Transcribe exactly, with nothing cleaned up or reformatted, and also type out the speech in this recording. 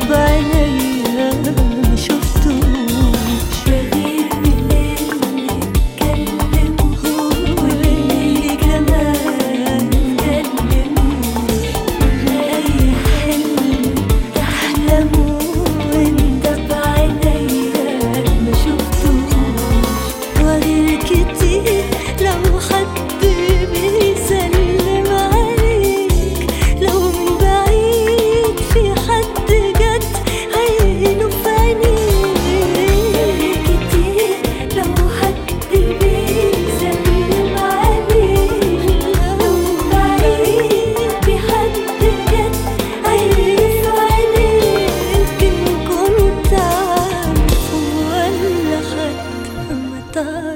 بعينيا ما شفتوش، غير اللي اتكلم واللي كمان اتكلموش، أي حلم تحلمه وانت بعينيا ما شفتوش. وغير كتير لو حد بيسلم عليك، لو من بعيد في حد جد عينه في عينيك. كتير لو حد بيسلم عليك، لو بعيد في حد جد عينه في عينيك. إن كنت عارف ولا حتى ما تعرف